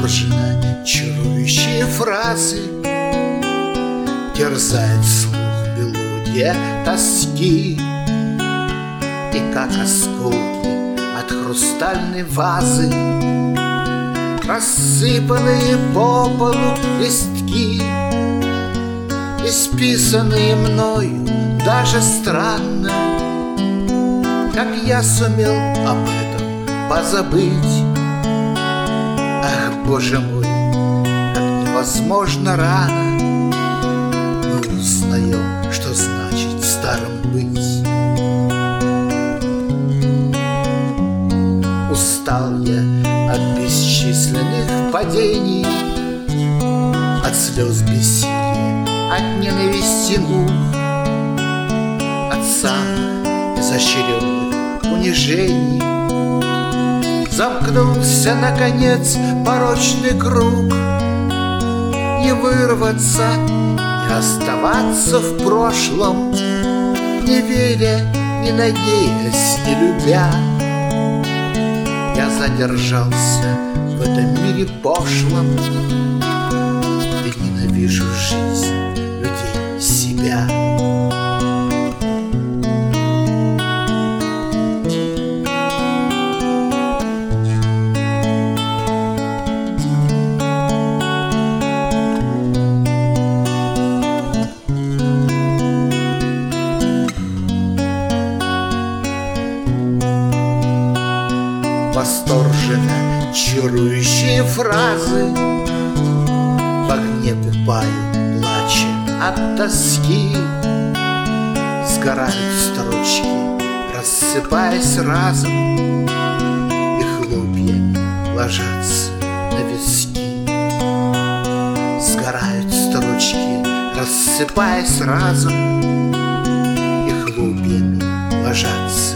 восторженно чарующие фразы терзает слух мелодия тоски. И как осколки от хрустальной вазы рассыпанные по полу листки, исписанные мною даже странно, как я сумел об этом позабыть. Ах, Боже мой, как невозможно рано мы узнаем, что значит старым быть. Устал я от бесчисленных падений, от слез бессилия, от ненависти мук, от самых изощренных унижений. Замкнулся, наконец, порочный круг. Не вырваться, не оставаться в прошлом, не веря, не надеясь, не любя. Я задержался в этом мире пошлом и ненавижу жизнь, людей, себя. Восторженно чарующие фразы в огне купаю, плача от тоски. Сгорают строчки, рассыпаясь разом, и хлопьями ложатся на виски. Сгорают строчки, рассыпаясь разом, и хлопьями ложатся